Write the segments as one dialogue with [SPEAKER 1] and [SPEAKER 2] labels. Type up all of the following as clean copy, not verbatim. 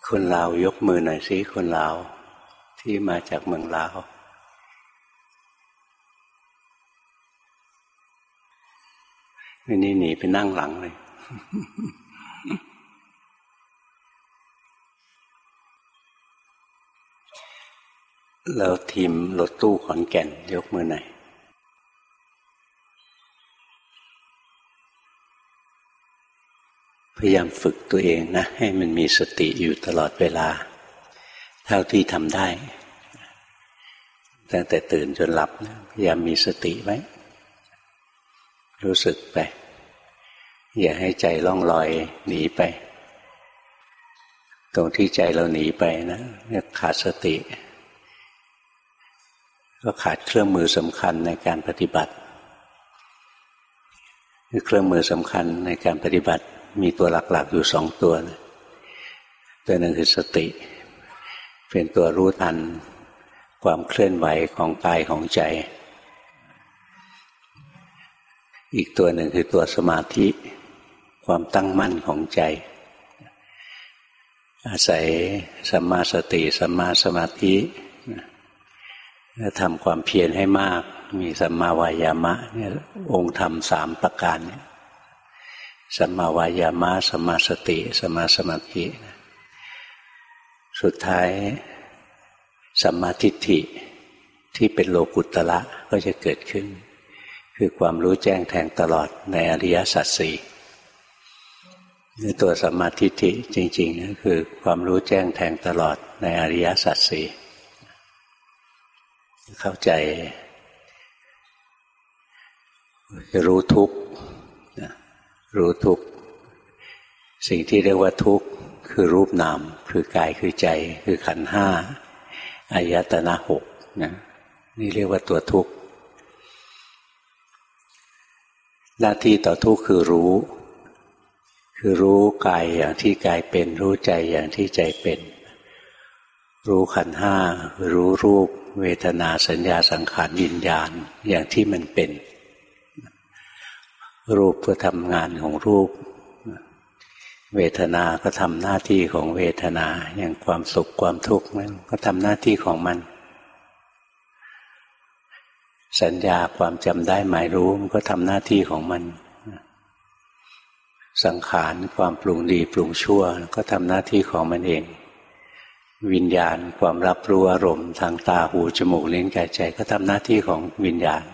[SPEAKER 1] คนลาวยกมือหน่อยสิคนลาวที่มาจากเมืองลาววันนี้หนีไปนั่งหลังเลยแล้วทีมรถตู้ขอนแก่นยกมือหน่อยพยายามฝึกตัวเองนะให้มันมีสติอยู่ตลอดเวลาเท่าที่ทำได้ตั้งแต่ตื่นจนหลับนะพยายามมีสติไว้รู้สึกไปอย่าให้ใจล่องลอยหนีไปตรงที่ใจเราหนีไปนะเนี่ยขาดสติก็ขาดเครื่องมือสำคัญในการปฏิบัติเครื่องมือสำคัญในการปฏิบัติมีตัวหลักๆอยู่2ตัวนะตัวหนึ่งคือสติเป็นตัวรู้ทันความเคลื่อนไหวของกายของใจอีกตัวหนึ่งคือตัวสมาธิความตั้งมั่นของใจอาศัยสัมมาสติสัมมาสมาธิทำความเพียรให้มากมีสัมมาวายามะเนี่ยองค์ธรรม3ประการเนี่ยสัมมาวายามะสัมมาสติสัมมาสมาธิสุดท้ายสัมมาทิฏฐิที่เป็นโลกุตตระก็จะเกิดขึ้นคือความรู้แจ้งแทงตลอดในอริยสัจสี่ตัวสัมมาทิฏฐิจริงๆก็คือความรู้แจ้งแทงตลอดในอริยสัจสี่เข้าใจรู้ทุกข์รู้ทุกข์สิ่งที่เรียกว่าทุกข์คือรูปนามคือกายคือใจคือขันธ์5อายตนะ6นะนี่เรียกว่าตัวทุกข์หน้าที่ต่อทุกข์คือรู้กายอย่างที่กายเป็นรู้ใจอย่างที่ใจเป็นรู้ขันธ์5รู้รูปเวทนาสัญญาสังขารวิญญาณอย่างที่มันเป็นรูปก็ทำงานของรูปเวทนาก็ทำหน้าที่ของเวทนาอย่างความสุขความทุกข์มันก็ทำหน้าที่ของมันสัญญาความจำได้หมายรู้มันก็ทำหน้าที่ของมันสังขารความปรุงดีปรุงชั่วก็ทำหน้าที่ของมันเองวิญญาณความรับรู้อารมณ์ทางตาหูจมูกลิ้นกายใจก็ทำหน้าที่ของวิญญาณ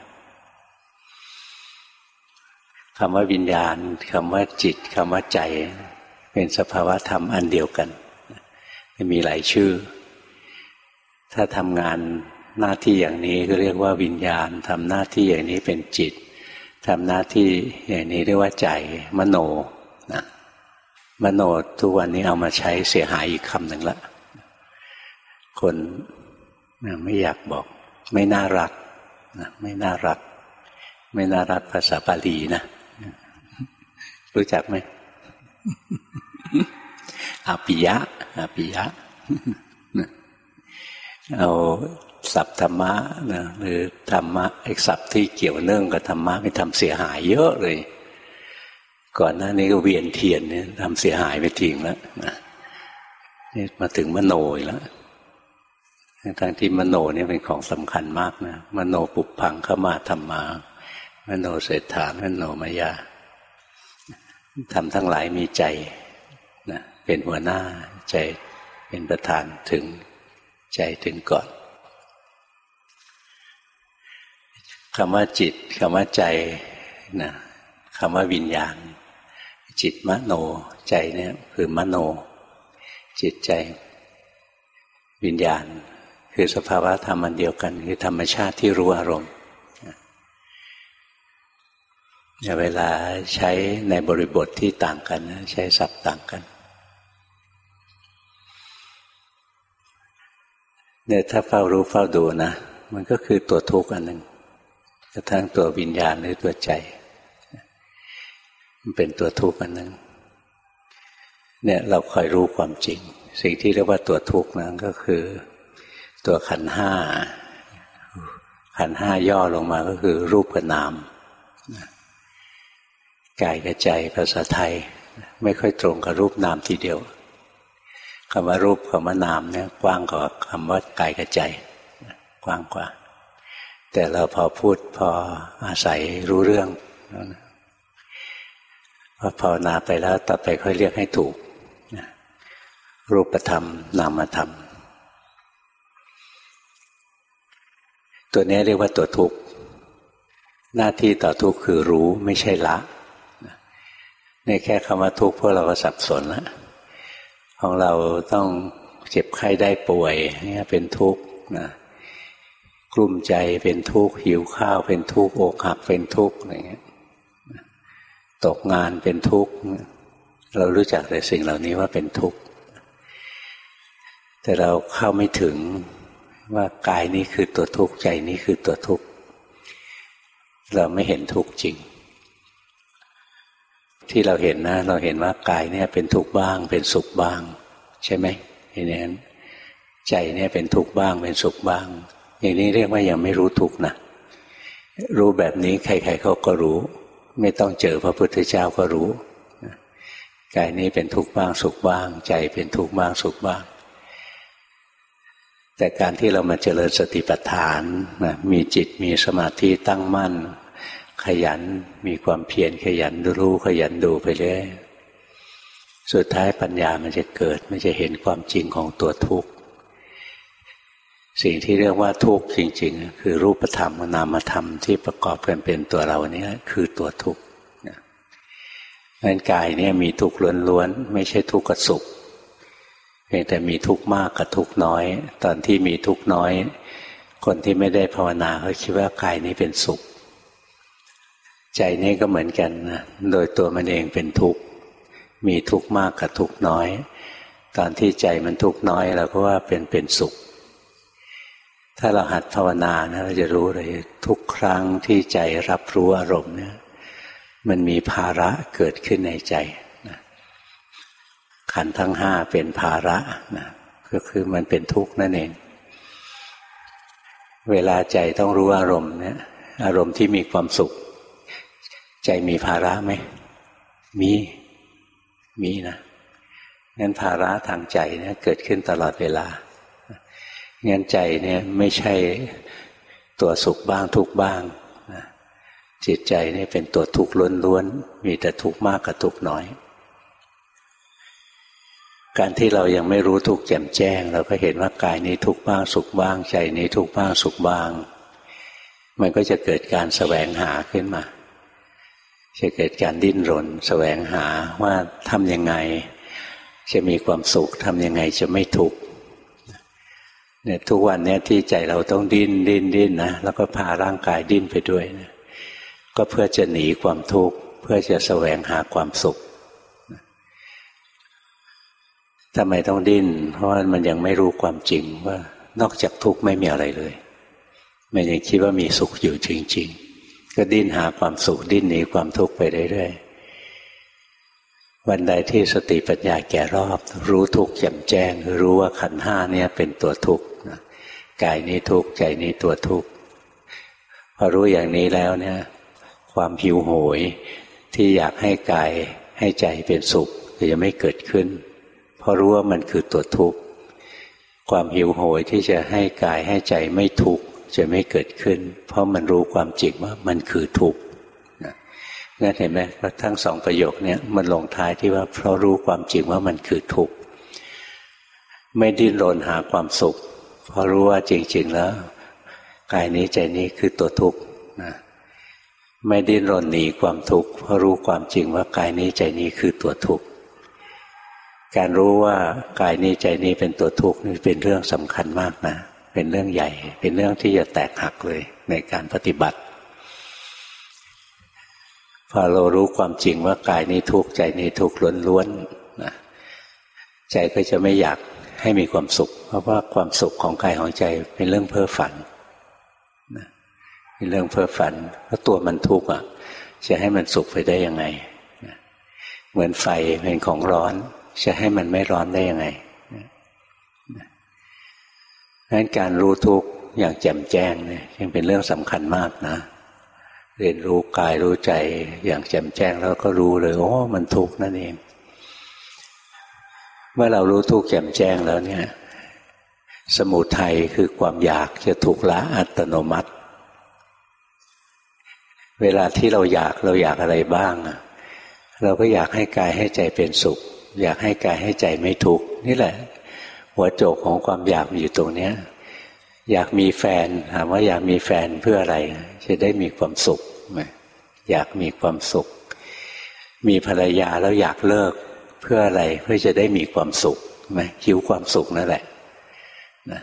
[SPEAKER 1] คำว่าวิญญาณคำว่าจิตคำว่าใจเป็นสภาวะธรรมอันเดียวกันมีหลายชื่อถ้าทำงานหน้าที่อย่างนี้ก็เรียกว่าวิญญาณทำหน้าที่อย่างนี้เป็นจิตทำหน้าที่อย่างนี้เรียกว่าใจมโนนะมโนทุกวันนี้เอามาใช้เสียหายอีกคำหนึ่งละคนไม่อยากบอกไม่น่ารักนะไม่น่ารักไม่น่ารักภาษาบาลีนะรู้จักไหมอาปิยะเอาศัพท์ธรรมะนะหรือธรรมะไอ้ศัพท์ที่เกี่ยวเนื่องกับธรรมะไม่ทำเสียหายเยอะเลยก่อนหน้านี้ก็เวียนเทียนเนี่ยทำเสียหายไปทิ้งแล้วนะนี่มาถึงมโนอีกแล้วทั้งที่มโนเนี่ยเป็นของสำคัญมากนะมโนปุพพังขมาธัมมามโนเศรษฐามโนมายาทำทั้งหลายมีใจนะเป็นหัวหน้าใจเป็นประธานถึงใจถึงก่อนคำว่าจิตคำว่าใจนะคำว่าวิญญาณจิตมโนใจเนี่ยคือมโนจิตใจวิญญาณคือสภาวะธรรมอันเดียวกันคือธรรมชาติที่รู้อารมณ์เวลาใช้ในบริบทที่ต่างกันใช้ศัพท์ต่างกันเนี่ยถ้าเฝ้ารู้เฝ้าดูนะมันก็คือตัวทุกข์อันหนึ่งกระทั่งตัววิญญาณหรือตัวใจมันเป็นตัวทุกข์อันหนึ่งเนี่ยเราคอยรู้ความจริงสิ่งที่เรียกว่าตัวทุกข์นั้นก็คือตัวขันธ์5ย่อลงมาก็คือรูปกับนามกายกับใจภาษาไทยไม่ค่อยตรงกับรูปนามทีเดียวคำว่ารูปคำว่านามเนี่ยกว้างกว่าคำว่ากายกับใจกว้างกว่าแต่เราพอพูดพออาศัยรู้เรื่องพอภาวนาไปแล้วต่อไปค่อยเรียกให้ถูกรูปธรรมนามธรรมตัวนี้เรียกว่าตัวทุกข์หน้าที่ต่อทุกข์คือรู้ไม่ใช่ละในแค่คำว่าทุกข์พวกเราก็สับสนแล้วของเราต้องเจ็บไข้ได้ป่วยนี่เป็นทุกข์นะกลุ้มใจเป็นทุกข์หิวข้าวเป็นทุกข์อกหักเป็นทุกข์อะไรเงี้ยตกงานเป็นทุกข์เรารู้จักแต่สิ่งเหล่านี้ว่าเป็นทุกข์แต่เราเข้าไม่ถึงว่ากายนี้คือตัวทุกข์ใจนี้คือตัวทุกข์เราไม่เห็นทุกข์จริงที่เราเห็นนะเราเห็นว่ากายเนี่ยเป็นทุกข์บ้างเป็นสุขบ้างใช่ไหมอย่างนี้ใจเนี่ยเป็นทุกข์บ้างเป็นสุขบ้างอย่างนี้เรียกว่ายังไม่รู้ทุกข์นะรู้แบบนี้ใครๆเขาก็รู้ไม่ต้องเจอพระพุทธเจ้าก็รู้กายนี้เป็นทุกข์บ้างสุขบ้างใจเป็นทุกข์บ้างสุขบ้างแต่การที่เรามาเจริญสติปัฏฐานนะมีจิตมีสมาธิตั้งมั่นขยันมีความเพียรขยันรู้ขยันดูไปเรื่อยสุดท้ายปัญญามันจะเกิดมันจะเห็นความจริงของตัวทุกข์สิ่งที่เรียกว่าทุกข์จริงๆคือรูปธรรมนามธรรมที่ประกอบกันเป็นตัวเรานี้คือตัวทุกข์งั้นกายเนี่ยมีทุกข์ล้วนๆไม่ใช่ทุกข์กับสุขเพียงแต่มีทุกข์มากกับทุกข์น้อยตอนที่มีทุกข์น้อยคนที่ไม่ได้ภาวนาเขาคิดว่ากายนี้เป็นสุขใจนี้ก็เหมือนกันนะโดยตัวมันเองเป็นทุกข์มีทุกข์มากกับทุกข์น้อยตอนที่ใจมันทุกข์น้อยเราก็ว่าเป็นสุขถ้าเราหัดภาวนานะเราจะรู้เลยทุกครั้งที่ใจรับรู้อารมณ์เนี่ยมันมีภาระเกิดขึ้นในใจนะขันธ์ทั้งห้าเป็นภาระนะก็คือมันเป็นทุกข์นั่นเองเวลาใจต้องรู้อารมณ์เนี่ยอารมณ์ที่มีความสุขใจมีภาระไหมมีนะงั้นภาระทางใจเนี่ยเกิดขึ้นตลอดเวลางั้นใจเนี่ยไม่ใช่ตัวสุขบ้างทุกข์บ้างนะจิตใจเนี่ยเป็นตัวทุกข์ล้วนๆมีแต่ทุกข์มากกับทุกข์น้อยการที่เรายังไม่รู้ทุกข์แจ่มแจ้งเราก็เห็นว่ากายนี้ทุกข์บ้างสุขบ้างใจนี้ทุกข์บ้างสุขบ้างมันก็จะเกิดการแสวงหาขึ้นมาจะเกิดการดิ้นรนแสวงหาว่าทำยังไงจะมีความสุขทำยังไงจะไม่ทุกข์เนี่ยทุกวันเนี่ยที่ใจเราต้องดิ้นนะแล้วก็พาร่างกายดิ้นไปด้วยนะก็เพื่อจะหนีความทุกข์เพื่อจะแสวงหาความสุขทำไมต้องดิ้นเพราะว่ามันยังไม่รู้ความจริงว่านอกจากทุกข์ไม่มีอะไรเลยมันยังคิดว่ามีสุขอยู่จริงๆก็ดิ้นหาความสุขดิ้นหนีความทุกข์ไปเรื่อยๆวันใดที่สติปัญญาแก่รอบรู้ทุกข์แจ่มแจ้งรู้ว่าขันธ์ห้าเนี่ยเป็นตัวทุกข์กายนี้ทุกข์ใจนี้ตัวทุกข์พอรู้อย่างนี้แล้วเนี่ยความหิวโหยที่อยากให้กายให้ใจเป็นสุขจะไม่เกิดขึ้นเพราะรู้ว่ามันคือตัวทุกข์ความหิวโหยที่จะให้กายให้ใจไม่ทุกข์จะไม่เกิดขึ้นเพราะมันรู้ความจริงว่ามันคือทุกข์งั้นเห็นไหมว่าทั้งสองประโยคนี้มันลงท้ายที่ว่าเพราะรู้ความจริงว่ามันคือทุกข์ไม่ดิ้นรนหาความสุขเพราะรู้ว่าจริงๆแล้วกายนี้ใจนี้คือตัวทุกข์นะไม่ดิ้นรนหนีความทุกข์เพราะรู้ความจริงว่ากายนี้ใจนี้คือตัวทุกข์การรู้ว่ากายนี้ใจนี้เป็นตัวทุกข์นี่เป็นเรื่องสำคัญมากนะเป็นเรื่องใหญ่เป็นเรื่องที่จะแตกหักเลยในการปฏิบัติพอเรารู้ความจริงว่ากายนี้ทุกข์ใจนี้ทุกข์ล้วนๆนะใจก็จะไม่อยากให้มีความสุขเพราะว่าความสุขของกายของใจเป็นเรื่องเพ้อฝันนะเป็นเรื่องเพ้อฝันเพราะตัวมันทุกข์อ่ะจะให้มันสุขไปได้ยังไงนะเหมือนไฟเป็นของร้อนจะให้มันไม่ร้อนได้ยังไงงั้นการรู้ทุกข์อย่างแจ่มแจ้งเนี่ยยังเป็นเรื่องสำคัญมากนะเรียนรู้กายรู้ใจอย่างแจ่มแจ้งแล้วก็รู้เลยโอ้มันทุกข์นั่นเองเมื่อเรารู้ทุกข์แจ่มแจ้งแล้วเนี่ยสมุทัยคือความอยากจะถูกละอัตโนมัติเวลาที่เราอยากอะไรบ้างเราก็อยากให้กายให้ใจเป็นสุขอยากให้กายให้ใจไม่ทุกข์นี่แหละหัวโจกของความอยากอยู่ตรงเนี้ยอยากมีแฟนถามว่าอยากมีแฟนเพื่ออะไรจะได้มีความสุขอยากมีความสุขมีภรรยาแล้วอยากเลิกเพื่ออะไรเพื่อจะได้มีความสุขหิวความสุขนั่นแหละนะ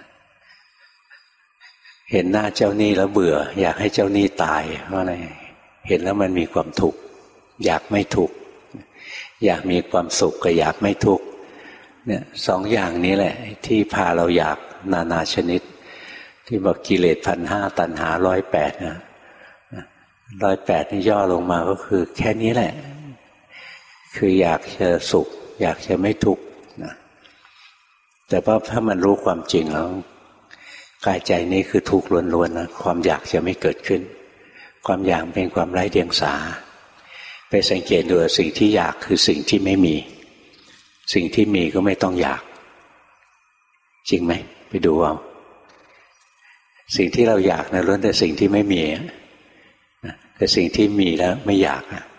[SPEAKER 1] เห็นหน้าเจ้าหนี้แล้วเบื่ออยากให้เจ้าหนี้ตายเพราะอะไรเห็นแล้วมันมีความทุกข์อยากไม่ทุกข์อยากมีความสุขกับอยากไม่ทุกข์เนี่ยสองอย่างนี้แหละที่พาเราอยากนานาชนิดที่บอกกิเลส1,500ตัณหา108นะ108นี่ย่อลงมาก็คือแค่นี้แหละคืออยากจะสุขอยากจะไม่ทุกข์นะแต่ว่าถ้ามันรู้ความจริงแล้วกายใจนี้คือทุกข์ล้วนๆนะความอยากจะไม่เกิดขึ้นความอยากเป็นความไร้เดียงสาไปสังเกตดูสิ่งที่อยากคือสิ่งที่ไม่มีสิ่งที่มีก็ไม่ต้องอยากจริงไหมไปดูเอาสิ่งที่เราอยากนะล้วนแต่สิ่งที่ไม่มีแต่สิ่งที่มีแล้วไม่อยากนะ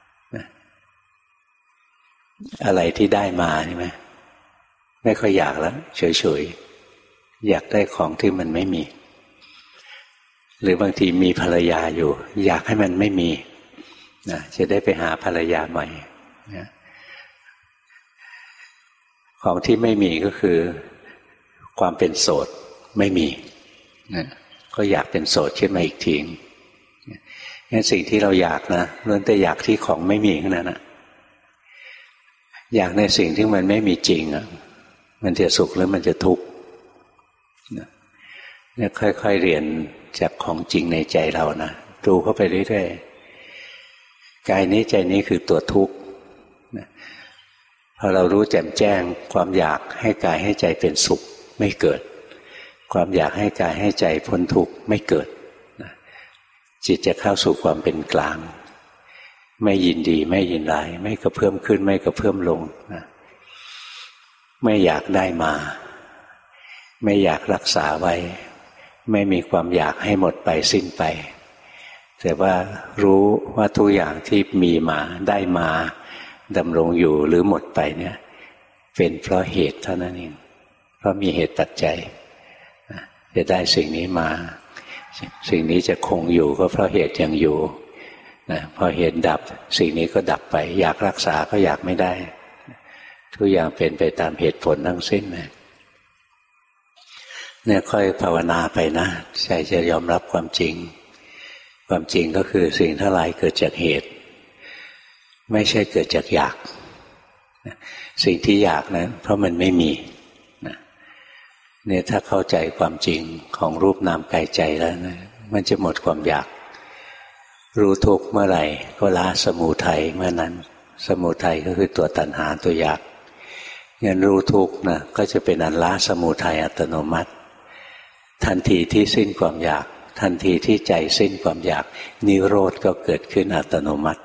[SPEAKER 1] อะไรที่ได้มาใช่ไหมไม่ค่อยอยากแล้วเฉยๆอยากได้ของที่มันไม่มีหรือบางทีมีภรรยาอยู่อยากให้มันไม่มีนะจะได้ไปหาภรรยาใหม่นะของที่ไม่มีก็คือความเป็นโสดไม่มีนะก็อยากเป็นโสดขึ้นมาอีกทีงั้นสิ่งที่เราอยากนะล้วนแต่อยากที่ของไม่มีทั้งนั้นนะอยากในสิ่งที่มันไม่มีจริงอ่ะมันจะสุขหรือมันจะทุกข์เนี่ยค่อยๆเรียนจากของจริงในใจเรานะดูเข้าไปเรื่อยๆกายนี้ใจนี้คือตัวทุกข์พอเรารู้แจ่มแจ้งความอยากให้กายให้ใจเป็นสุขไม่เกิดความอยากให้กายให้ใจพ้นทุกข์ไม่เกิดจิตจะเข้าสู่ความเป็นกลางไม่ยินดีไม่ยินร้ายไม่กระเพื่อมขึ้นไม่กระเพื่อมลงไม่อยากได้มาไม่อยากรักษาไว้ไม่มีความอยากให้หมดไปสิ้นไปแต่ว่ารู้ว่าทุกอย่างที่มีมาได้มาดำรงอยู่หรือหมดไปเนี่ยเป็นเพราะเหตุเท่านั้นเองเพราะมีเหตุปัจจัยจะได้สิ่งนี้มาสิ่งนี้จะคงอยู่ก็เพราะเหตุยังอยู่พอเหตุดับสิ่งนี้ก็ดับไปอยากรักษาก็อยากไม่ได้ทุกอย่างเป็นไปตามเหตุผลทั้งสิ้นเนี่ยค่อยภาวนาไปนะใจจะยอมรับความจริงความจริงก็คือสิ่งทั้งหลายเกิดจากเหตุไม่ใช่เกิดจากอยากสิ่งที่อยากนะเพราะมันไม่มีเนี่ยถ้าเข้าใจความจริงของรูปนามกายใจแล้วนะมันจะหมดความอยากรู้ทุกข์เมื่อไหร่ก็ละสมุทัยเมื่อนั้นสมุทัยก็คือตัวตัณหาตัวอยากงั้นรู้ทุกข์นะก็จะเป็นอันละสมุทัยอัตโนมัติทันทีที่สิ้นความอยากทันทีที่ใจสิ้นความอยากนิโรธก็เกิดขึ้นอัตโนมัติ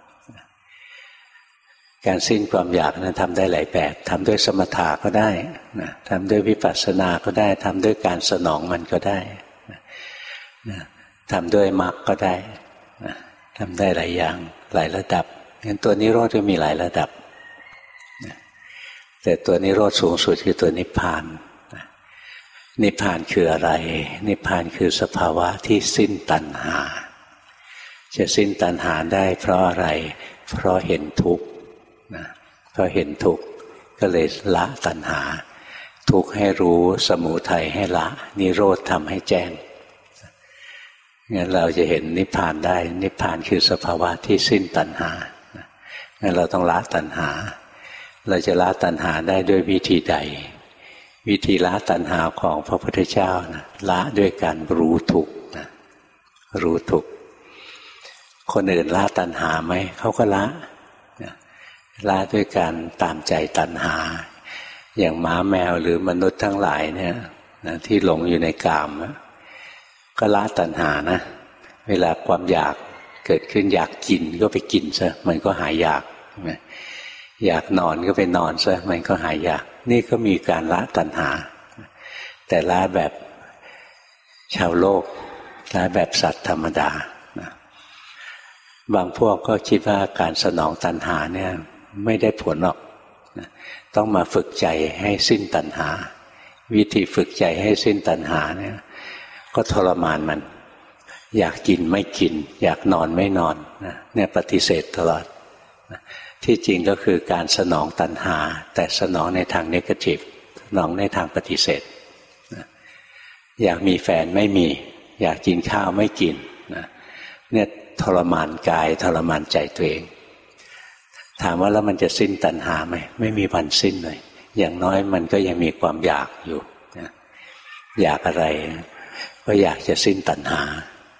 [SPEAKER 1] การสิ้นความอยากนั้นทำได้หลายแบบทำด้วยสมถะก็ได้นะทำด้วยวิปัสสนาก็ได้ทำด้วยการสนองมันก็ได้นะทำด้วยมรรคก็ได้นะทำได้หลายอย่างหลายระดับงั้นตัวนิโรธก็มีหลายระดับนะแต่ตัวนิโรธสูงสุดคือตัวนิพพานนะนิพพานคืออะไรนิพพานคือสภาวะที่สิ้นตัณหาจะสิ้นตัณหาได้เพราะอะไรเพราะเห็นทุกข์นะเพราะเห็นทุกข์ก็เลยละตัณหาทุกข์ให้รู้สมุทัยให้ละนิโรธทำให้แจ้งงั้นเราจะเห็นนิพพานได้นิพพานคือสภาวะที่สิ้นตัณหางั้นเราต้องละตัณหาเราจะละตัณหาได้ด้วยวิธีใดวิธีละตัณหาของพระพุทธเจ้านะละด้วยการรู้ทุกข์นะรู้ทุกข์คนอื่นละตัณหาไหมเขาก็ละละด้วยการตามใจตัณหาอย่างหมาแมวหรือมนุษย์ทั้งหลายเนี่ยนะที่หลงอยู่ในกามก็ละตัณหานะเวลาความอยากเกิดขึ้นอยากกินก็ไปกินซะมันก็หายอยากอยากนอนก็ไปนอนซะมันก็หายอยากนี่ก็มีการละตัณหาแต่ละแบบชาวโลกละแบบสัตว์ธรรมดาบางพวกก็คิดว่าการสนองตัณหาเนี่ยไม่ได้ผลหรอกต้องมาฝึกใจให้สิ้นตัณหาวิธีฝึกใจให้สิ้นตัณหาเนี่ยก็ทรมานมันอยากกินไม่กินอยากนอนไม่นอนเนี่ยปฏิเสธตลอดที่จริงก็คือการสนองตัณหาแต่สนองในทางเนกาทีฟสนองในทางปฏิเสธอยากมีแฟนไม่มีอยากกินข้าวไม่กินเนี่ยทรมานกายทรมานใจตัวเองถามว่าแล้วมันจะสิ้นตัณหาไหมไม่มีวันสิ้นเลยอย่างน้อยมันก็ยังมีความอยากอยู่อยากอะไรก็อยากจะสิ้นตัณหา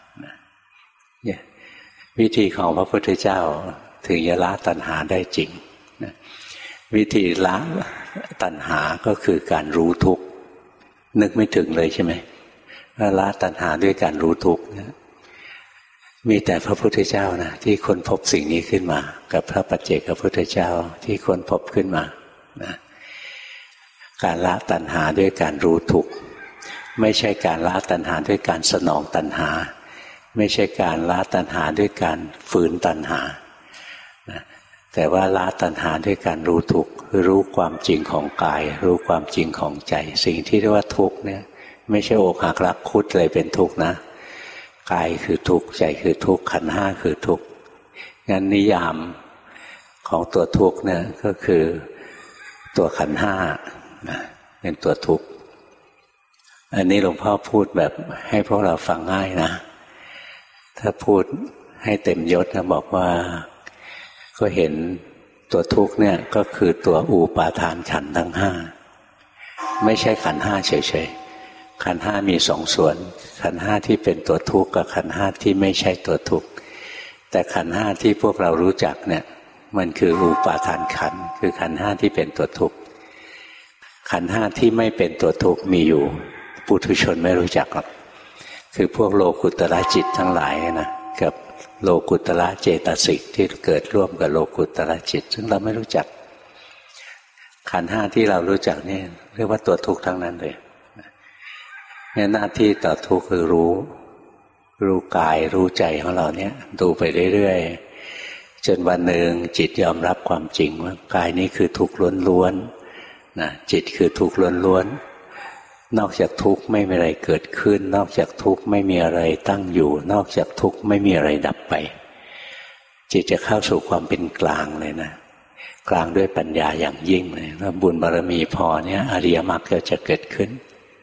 [SPEAKER 1] วิธีของพระพุทธเจ้าถึงจะละตัณหาได้จริงวิธีละตัณหาก็คือการรู้ทุกข์นึกไม่ถึงเลยใช่ไหมว่าละตัณหาด้วยการรู้ทุกข์มีแต่พระพุทธเจ้านะที่ค้นพบสิ่งนี้ขึ้นมากับพระปัจเจกพุทธเจ้าที่ค้นพบขึ้นมานะการละตัณหาด้วยการรู้ทุกข์ไม่ใช่การละตัณหาด้วยการสนองตัณหาไม่ใช่การละตัณหาด้วยการฝืนตัณหาแต่ว่าละตัณหาด้วยการรู้ทุกข์คือรู้ความจริงของกายรู้ความจริงของใจสิ่งที่เรียกว่าทุกข์เนี่ยไม่ใช่อกหักรักคุดเลยเป็นทุกข์นะกายคือทุกข์ใจคือทุกข์ขันธ์ห้าคือทุกข์งั้นนิยามของตัวทุกข์เนี่ยก็คือตัวขันธ์ห้าเป็นตัวทุกข์อันนี้หลวงพ่อพูดแบบให้พวกเราฟังง่ายนะถ้าพูดให้เต็มยศนะบอกว่าก็เห็นตัวทุกข์เนี่ยก็คือตัวอุปาทานขันธ์ทั้งห้าไม่ใช่ขันธ์ห้าเฉยๆขันธ์ห้ามีสองส่วนขันธ์ห้าที่เป็นตัวทุกข์กับขันธ์ห้าที่ไม่ใช่ตัวทุกข์แต่ขันธ์ห้าที่พวกเรารู้จักเนี่ยมันคืออุปาทานขันธ์คือขันธ์ห้าที่เป็นตัวทุกข์ขันธ์ห้าที่ไม่เป็นตัวทุกข์มีอยู่ปุถุชนไม่รู้จักหรอกคือพวกโลกุตระจิตทั้งหลายนะกับโลกุตระเจตสิกที่เกิดร่วมกับโลกุตระจิตซึ่งเราไม่รู้จักขันธ์ห้าที่เรารู้จักนี่เรียกว่าตัวทุกข์ทั้งนั้นเลยเนี่ยหน้าที่ต่อทุกข์คือรู้กายรู้ใจของเราเนี่ยดูไปเรื่อยๆจนวันหนึ่งจิตยอมรับความจริงว่ากายนี้คือทุกข์ล้วนๆนะจิตคือทุกข์ล้วนๆนอกจากทุกข์ไม่มีอะไรเกิดขึ้นนอกจากทุกข์ไม่มีอะไรตั้งอยู่นอกจากทุกข์ไม่มีอะไรดับไปจิตจะเข้าสู่ความเป็นกลางเลยนะกลางด้วยปัญญาอย่างยิ่งเลยถ้าบุญบารมีพอเนี่ยอริยมรรคก็จะเกิดขึ้น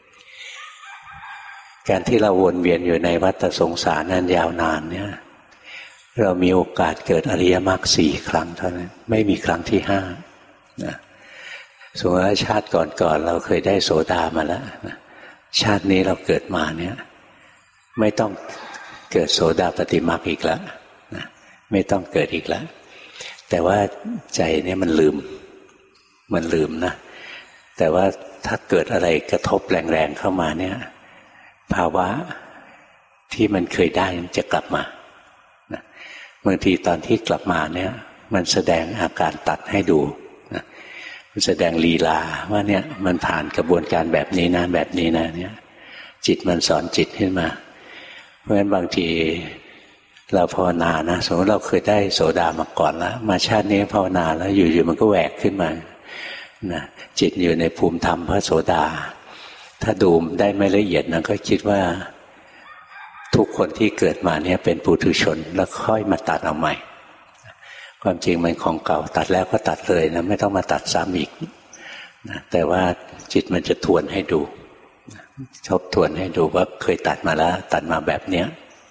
[SPEAKER 1] การที่เราวนเวียนอยู่ในวัฏสงสารนั้นยาวนานเนี่ยเรามีโอกาสเกิดอริยมรรค4 ครั้งเท่านั้นไม่มีครั้งที่5นะสมมติว่าชาติก่อนเราเคยได้โสดามาแล้วนะชาตินี้เราเกิดมาเนี่ยไม่ต้องเกิดโสดาปัตติมรรคอีกแล้วนะไม่ต้องเกิดอีกแล้วแต่ว่าใจเนี่ยมันลืมนะแต่ว่าถ้าเกิดอะไรกระทบแรงๆเข้ามาเนี่ยภาวะที่มันเคยได้มันจะกลับมานะบางทีตอนที่กลับมาเนี่ยมันแสดงอาการตัดให้ดูนะมันแสดงลีลาว่าเนี่ยมันผ่านกระบวนการแบบนี้นะแบบนี้นะเนี่ยจิตมันสอนจิตขึ้นมาเพราะฉะนั้นบางทีเราภาวนานะสมมติเราเคยได้โสดามาก่อนแล้วมาชาตินี้ภาวนาแล้วอยู่ๆมันก็แหวกขึ้นมานะจิตอยู่ในภูมิธรรมพระโสดาถ้าดูได้ไม่ละเอียดนะก็คิดว่าทุกคนที่เกิดมาเนี่ยเป็นปุถุชนแล้วค่อยมาตัดเอาใหม่ความจริงมันของเก่าตัดแล้วก็ตัดเลยนะไม่ต้องมาตัดซ้ำอีกนะแต่ว่าจิตมันจะทวนให้ดูทบทวนให้ดูว่าเคยตัดมาแล้วตัดมาแบบเนี้ย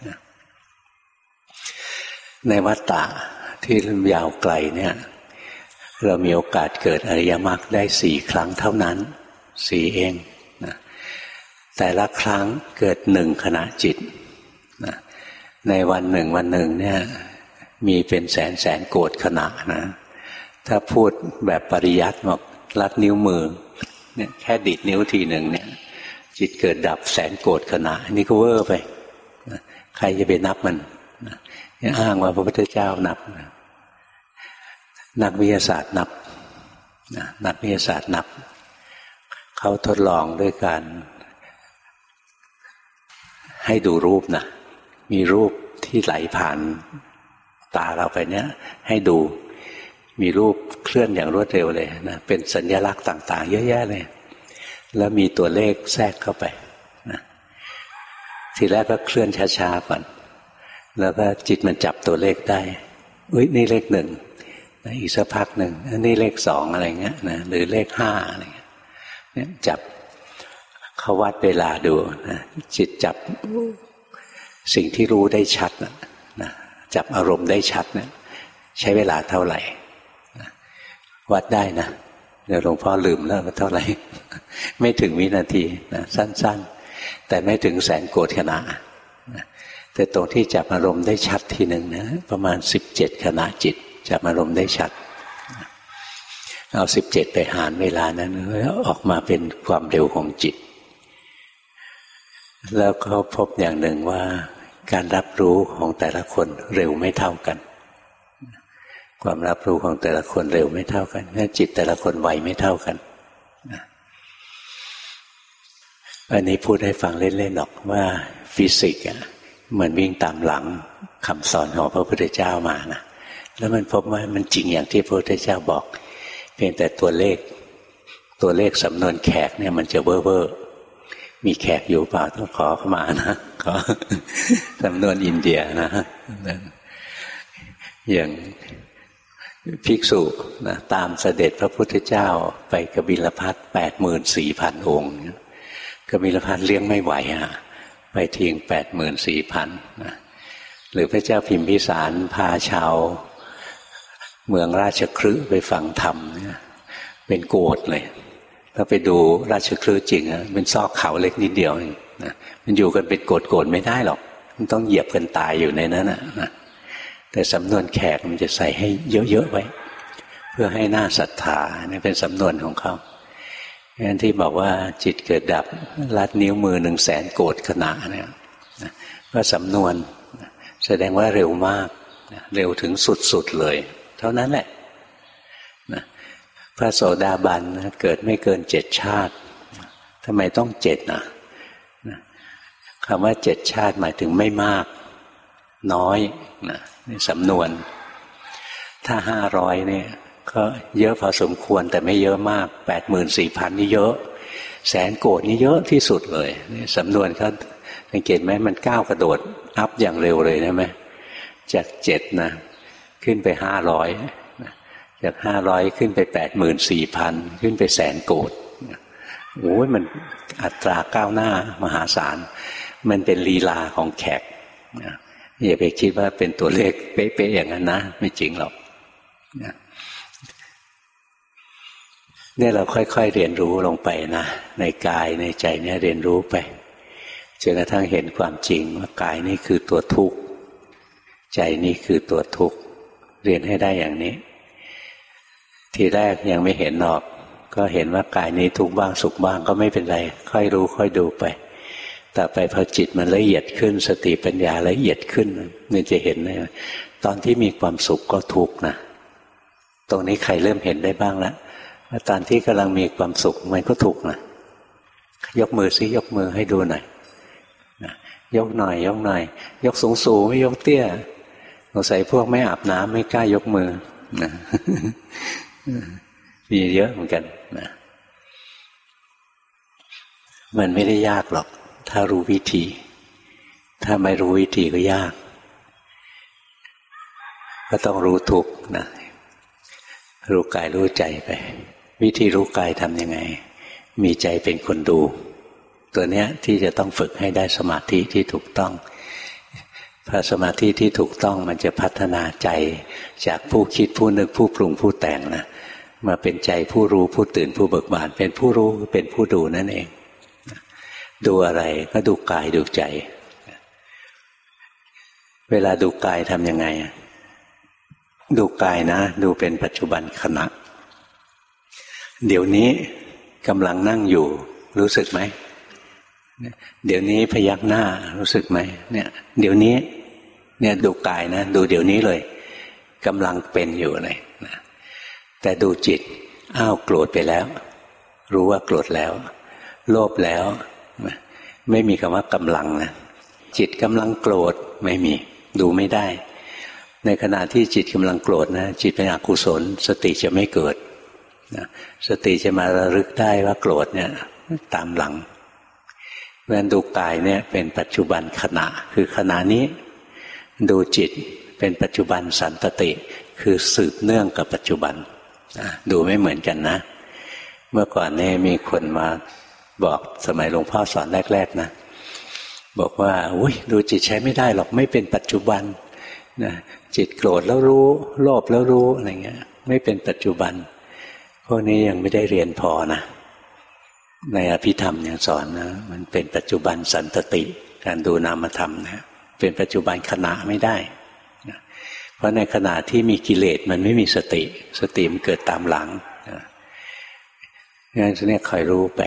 [SPEAKER 1] ในวัฏฏะที่ยาวไกลเนี่ยเรามีโอกาสเกิดอริยมรรคได้4 ครั้งเท่านั้น4เองนะแต่ละครั้งเกิด1 ขณะจิตนะในวันหนึ่งเนี่ยมีเป็นแสนโกฏขณะนะถ้าพูดแบบปริยัติบอกลัดนิ้วมือเนี่ยแค่ดีดนิ้วทีหนึ่งเนี่ยจิตเกิดดับแสนโกฏขณะนี่ก็เวอร์ไปนะใครจะไปนับมันนะอ้างว่าพระพุทธเจ้านับนะนักวิทยาศาสตร์นับนักวิทยาศาสตร์นับเขาทดลองด้วยการให้ดูรูปนะมีรูปที่ไหลผ่านตาเราไปเนี้ยให้ดูมีรูปเคลื่อนอย่างรวดเร็วเลยนะเป็นสัญลักษณ์ต่างๆเยอะแยะเลยแล้วมีตัวเลขแทรกเข้าไปนะทีแรกก็เคลื่อนช้าๆก่อนแล้วก็จิตมันจับตัวเลขได้นี่เลขหนึ่งนะอีกสักพักหนึ่งนี่เลขสองอะไรเงี้ยนะหรือเลขห้าอะไรเงี้ยเนี่ยจับเขาวัดเวลาดูนะจิตจับสิ่งที่รู้ได้ชัดนะจับอารมณ์ได้ชัดเนี่ยใช้เวลาเท่าไหร่นะวัดได้นะเดี๋ยวหลวงพ่อลืมแล้วว่าเท่าไหร่ ไม่ถึงวินาทีนะสั้นๆแต่ไม่ถึงแสนโกฏขณะนะแต่ตรงที่จับอารมณ์ได้ชัดทีหนึ่งนะประมาณ17ขณะจิตจับอารมณ์ได้ชัดเอา17ไปหารเวลานั้นแล้วออกมาเป็นความเร็วของจิตแล้วก็พบอย่างหนึ่งว่าการรับรู้ของแต่ละคนเร็วไม่เท่ากันความรับรู้ของแต่ละคนเร็วไม่เท่ากันจิตแต่ละคนไวไม่เท่ากันอันนี้พูดให้ฟังเล่นๆหรอกว่าฟิสิกส์เหมือนวิ่งตามหลังคำสอนของพระพุทธเจ้ามานะแล้วมันพบว่ามันจริงอย่างที่พระพุทธเจ้าบอกเพียงแต่ตัวเลขสำนวนแขกเนี่ยมันจะเบ้อมีแขกอยู่เปล่าต้องขอเข้ามานะขอสำนวนอินเดียนะอย่างภิกษุนะตามเสด็จพระพุทธเจ้าไปกบิลพัส84,000 องค์กบิลพัสเลี้ยงไม่ไหวไปทิ้ง84,000นะหรือพระเจ้าพิมพิสารพาชาวเมืองราชคฤห์ไปฟังธรรมเป็นโกฏเลยถ้าไปดูราชคฤห์จริงเป็นซอกเขาเล็กนิดเดียวนะมันอยู่กันเป็นโกฏไม่ได้หรอกมันต้องเหยียบกันตายอยู่ในนั้นนะแต่สำนวนแขกมันจะใส่ให้เยอะๆไว้เพื่อให้น่าศรัทธานี่เป็นสำนวนของเขางั้นที่บอกว่าจิตเกิดดับลัดนิ้วมือ100,000 โกฏขณะเนี่ยก็สำนวนแสดงว่าเร็วมากเร็วถึงสุดๆเลยเท่านั้นแหละนะพระโสดาบันเกิดไม่เกิน7 ชาติทำไมต้อง7นะคำว่า7 ชาติหมายถึงไม่มากน้อยนะนี่สำนวนถ้า500เนี่ยก็เยอะพอสมควรแต่ไม่เยอะมาก84,000นี่เยอะแสนโกฏนี่เยอะที่สุดเลยนี่สำนวนเขาสังเกตไหมมันก้าวกระโดดอัพอย่างเร็วเลยใช่ไหมจาก7นะขึ้นไป500จาก500ขึ้นไป84,000ขึ้นไปแสนโกฏโอ้ยมันอัตราก้าวหน้ามหาศาลมันเป็นลีลาของแขกอย่าไปคิดว่าเป็นตัวเลขเป๊ะๆอย่างนั้นนะไม่จริงหรอกเนี่ยเราค่อยๆเรียนรู้ลงไปนะในกายในใจเนี่ยเรียนรู้ไปจนกระทั่งเห็นความจริงว่ากายนี่คือตัวทุกข์ใจนี่คือตัวทุกข์เรียนให้ได้อย่างนี้ทีแรกยังไม่เห็นหรอกก็เห็นว่ากายนี้ทุกข์บ้างสุขบ้างก็ไม่เป็นไรค่อยรู้ค่อยดูไปแต่ไปพอจิตมันละเอียดขึ้นสติปัญญาละเอียดขึ้นมันจะเห็นเลยตอนที่มีความสุขก็ทุกข์นะตรงนี้ใครเริ่มเห็นได้บ้างแล้วว่าตอนที่กำลังมีความสุขมันก็ทุกข์นะยกมือซิยกมือให้ดูหน่อยนะยกหน่อยยกหน่อยยกสูงไม่ยกเตี้ยสงสัยพวกไม่อาบน้ำไม่กล้ายกมือนะมีเยอะเหมือนกันนะมันไม่ได้ยากหรอกถ้ารู้วิธีถ้าไม่รู้วิธีก็ยากก็ต้องรู้ทุกข์นะรู้กายรู้ใจไปวิธีรู้กายทำยังไงมีใจเป็นคนดูตัวเนี้ยที่จะต้องฝึกให้ได้สมาธิที่ถูกต้องพอสมาธิที่ถูกต้องมันจะพัฒนาใจจากผู้คิดผู้นึกผู้ปรุงผู้แต่งนะมาเป็นใจผู้รู้ผู้ตื่นผู้เบิกบานเป็นผู้รู้เป็นผู้ดูนั่นเองดูอะไรก็ดูกายดูใจเวลาดูกายทำยังไงดูกายนะดูเป็นปัจจุบันขณะเดี๋ยวนี้กำลังนั่งอยู่รู้สึกไหมเดี๋ยวนี้พยักหน้ารู้สึกไหมเนี่ยเดี๋ยวนี้เนี่ยดูกายนะดูเดี๋ยวนี้เลยกำลังเป็นอยู่เลยนะแต่ดูจิตอ้าวโกรธไปแล้วรู้ว่าโกรธแล้วโลภแล้วไม่มีคำว่ากำลังนะจิตกำลังโกรธไม่มีดูไม่ได้ในขณะที่จิตกำลังโกรธนะจิตเป็นอกุศลสติจะไม่เกิดสติจะมาระลึกได้ว่าโกรธเนี่ยตามหลังเพราะฉะนั้นดูกายเนี่ยเป็นปัจจุบันขณะคือขณะนี้ดูจิตเป็นปัจจุบันสันตติคือสืบเนื่องกับปัจจุบันดูไม่เหมือนกันนะเมื่อก่อนเนี่ยมีคนมาบอกสมัยหลวงพ่อสอนแรกๆนะบอกว่าอุ้ยดูจิตใช้ไม่ได้หรอกไม่เป็นปัจจุบันนะจิตโกรธแล้วรู้โลภแล้วรู้อะไรเงี้ยไม่เป็นปัจจุบันพวกนี้ยังไม่ได้เรียนพอนะในอภิธรรมยังสอนนะมันเป็นปัจจุบันสันตติการดูนามธรรมนะเป็นปัจจุบันขณะไม่ได้นะเพราะในขณะที่มีกิเลสมันไม่มีสติสติมันเกิดตามหลังนะงั้นเนี่ยคอยรู้ไป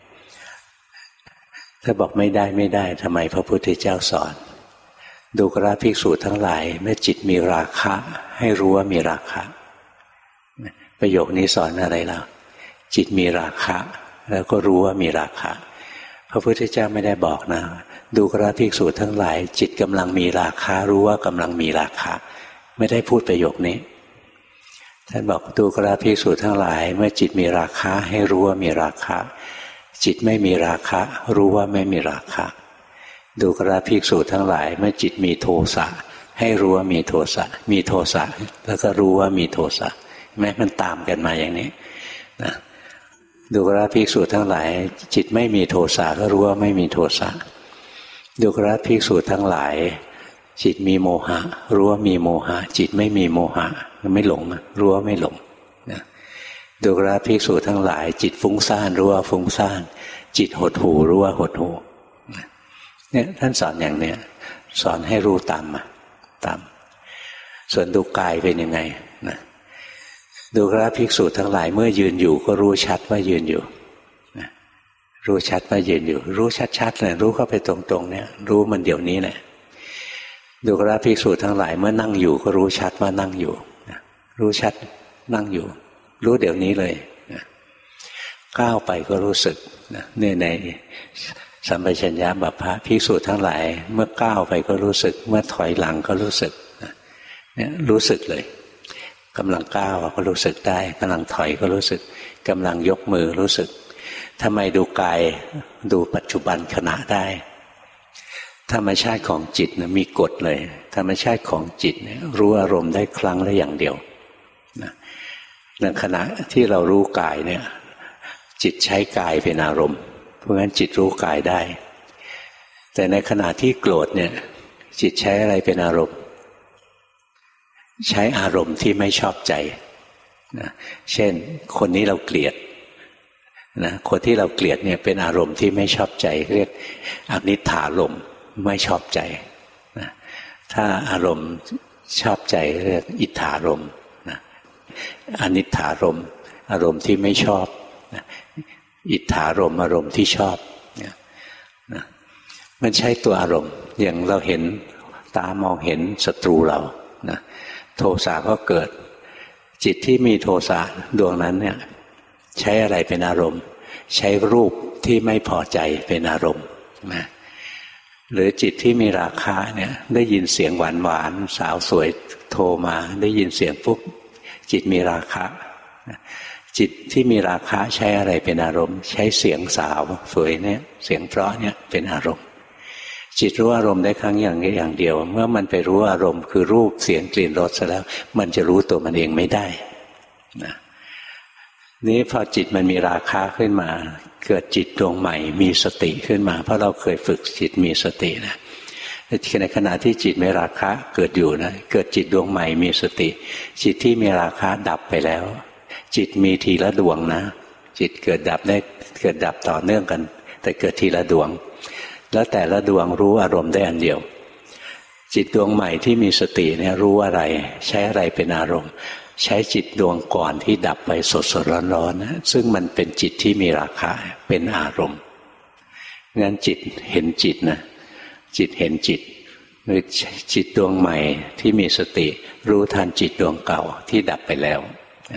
[SPEAKER 1] ถ้าบอกไม่ได้ทำไมพระพุทธเจ้าสอนดูกราภิกษุทั้งหลายเมื่อจิตมีราคะให้รู้ว่ามีราคะประโยคนี้สอนอะไรเราจิตมีราคะแล้วก็รู้ว่ามีราคะพระพุทธเจ้าไม่ได้บอกนะดูกราภิกษุทั้งหลายจิตกำลังมีราคะรู้ว่ากำลังมีราคะไม่ได้พูดประโยคนี้ท่านบอกดูกราภิกษุทั้งหลายเมื่อจิตมีราคะให้รู้ว่ามีราคะจิตไม่มีราคะรู้ว่าไม่มีราคะดูกราภิกษุทั้งหลายเมื่อจิตมีโทสะให้รู้ว่ามีโทสะมีโทสะแล้วก็รู้ว่ามีโทสะแม้มันตามกันมาอย่างนี้นะดูกราภิกษุทั้งหลายจิตไม่มีโทสะก็รู้ว่าไม่มีโทสะดูกราภิกษุทั้งหลายจิตมีโมหะรู้ว่ามีโมหะจิตไม่มีโมหะไม่หลงรู้ว่าไม่หลงนะดูกราภิกษุทั้งหลายจิตฟุ้งซ่านรู้ว่าฟุ้งซ่านจิตหดหู่รู้ว่าหดหู่เนี่ยท่านสอนอย่างเนี้ยสอนให้รู้ตามส่วนดูกายเป็นยังไงนะดูกราภิกษุทั้งหลายเมื่อยืนอยู่ก็รู้ชัดว่ายืนอยู่นะรู้ชัดว่ายืนอยู่รู้ชัดๆเลยรู้เข้าไปตรงๆเนี่ยรู้มันเดี๋ยวนี้แหละดูกราภิกษุทั้งหลายเมื่อนั่งอยู่ก็รู้ชัดว่านั่งอยู่นะรู้ชัดนั่งอยู่รู้เดี๋ยวนี้เลยนะก้าวไปก็รู้สึกนะเนี่ยในสัมปชัญญะบัพพะภิกษุทั้งหลายเมื่อก้าวไปก็รู้สึกเมื่อถอยหลังก็รู้สึกเนี่ยรู้สึกเลยกำลังก้าวก็รู้สึกได้กำลังถอยก็รู้สึกกำลังยกมือรู้สึกทำไมดูกายดูปัจจุบันขณะได้ธรรมชาติของจิตนะมีกฎเลยธรรมชาติของจิตเนี่ยรู้อารมณ์ได้ครั้งละอย่างเดียวนะในขณะที่เรารู้กายเนี่ยจิตใช้กายเป็นอารมณ์เพราะงั้นจิตรู้กายได้แต่ในขณะที่โกรธเนี่ยจิตใช้อะไรเป็นอารมณ์ใช้อารมณ์ที่ไม่ชอบใจนะเช่นคนนี้เราเกลียดนะคนที่เราเกลียดเนี่ยเป็นอารมณ์ที่ไม่ชอบใจเรียกอนิฏฐารมณ์ไม่ชอบใจนะถ้าอารมณ์ชอบใจเรียกอิทธารมณ์นะอนิฏฐารมณ์อารมณ์ที่ไม่ชอบนะอิทธารมณ์อารมณ์ที่ชอบนะมันใช้ตัวอารมณ์อย่างเราเห็นตามองเห็นศัตรูเรานะโทสะก็เกิดจิตที่มีโทสะดวงนั้นเนี่ยใช้อะไรเป็นอารมณ์ใช้รูปที่ไม่พอใจเป็นอารมณ์นะหรือจิตที่มีราคะเนี่ยได้ยินเสียงหวานๆสาวสวยโทรมาได้ยินเสียงปุ๊บจิตมีราคะจิตที่มีราคะใช้อะไรเป็นอารมณ์ใช้เสียงสาวสวยเนี่ยเสียงเพราะเนี่ยเป็นอารมณ์จิตรู้อารมณ์ได้ครั้งอย่างนี้อย่างเดียวเมื่อมันไปรู้อารมณ์คือรูปเสียงกลิ่นรสซะแล้วมันจะรู้ตัวมันเองไม่ได้นะนี้พอจิตมันมีราคะขึ้นมาเกิดจิตดวงใหม่มีสติขึ้นมาเพราะเราเคยฝึกจิตมีสตินะในขณะที่จิตมีราคะเกิดอยู่นะเกิดจิตดวงใหม่มีสติจิตที่มีราคะดับไปแล้วจิตมีทีละดวงนะจิตเกิดดับได้เกิดดับต่อเนื่องกันแต่เกิดทีละดวงแล้วแต่ละดวงรู้อารมณ์ได้อันเดียวจิตดวงใหม่ที่มีสติเนี่ยรู้อะไรใช้อะไรเป็นอารมณ์ใช้จิตดวงก่อนที่ดับไปสดๆร้อนๆนะซึ่งมันเป็นจิตที่มีราคะเป็นอารมณ์งั้นจิตเห็นจิตนะจิตเห็นจิตหรือจิตดวงใหม่ที่มีสติรู้ทันจิตดวงเก่าที่ดับไปแล้ว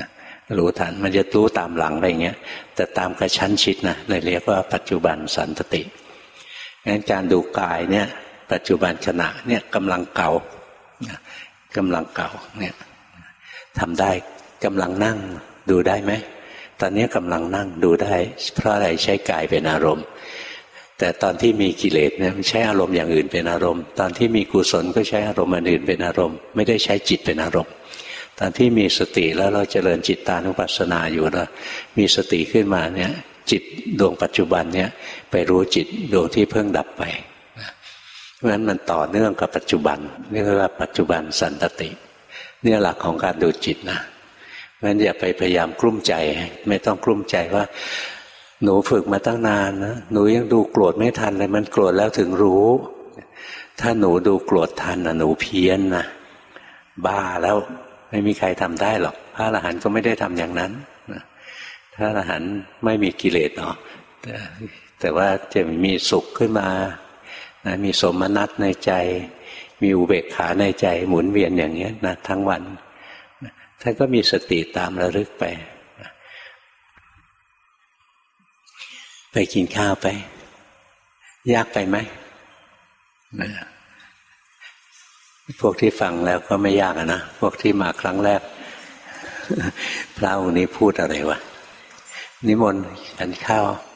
[SPEAKER 1] รู้ทันมันจะรู้ตามหลังไปอย่างเงี้ยแต่ตามกระชั้นชิดนะเลยเรียกว่าปัจจุบันสันตติงั้นการดูกายเนี่ยปัจจุบันขณะเนี่ยกำลังเก่ากำลังเก่าเนี่ยทำได้กำลังนั่งดูได้ไหมตอนนี้กำลังนั่งดูได้เพราะอะไรใช้กายเป็นอารมณ์แต่ตอนที่มีกิเลสเนี่ยใช้อารมณ์อย่างอื่นเป็นอารมณ์ตอนที่มีกุศลก็ใช้อารมณ์อื่นเป็นอารมณ์ไม่ได้ใช้จิตเป็นอารมณ์ตอนที่มีสติแล้วเราเจริญจิตตานุปัสสนาอยู่นะมีสติขึ้นมาเนี่ยจิตดวงปัจจุบันเนี่ยไปรู้จิตดวงที่เพิ่งดับไปเพราะฉะนั้นมันต่อเนื่องกับปัจจุบันเรียกว่าปัจจุบันสันตติเนี่ยหลักของการดูจิตนะเพราะฉะนั้นอย่าไปพยายามกลุ้มใจไม่ต้องกลุ้มใจว่าหนูฝึกมาตั้งนานนะหนูยังดูโกรธไม่ทันเลยมันโกรธแล้วถึงรู้ถ้าหนูดูโกรธทันนะหนูเพี้ยนนะบ้าแล้วไม่มีใครทำได้หรอกพระอรหันต์ก็ไม่ได้ทำอย่างนั้นพระอรหันต์ไม่มีกิเลสเนาะแต่ว่าจะมีสุขขึ้นมานะมีสมนัตในใจมีอุเบกขาในใจหมุนเวียนอย่างนี้นะทั้งวันท่านก็มีสติตามระลึกไปไปกินข้าวไปยากไปไหมพวกที่ฟังแล้วก็ไม่ยากนะพวกที่มาครั้งแรกพระองค์นี้พูดอะไรวะนิมนต์ฉันข้าว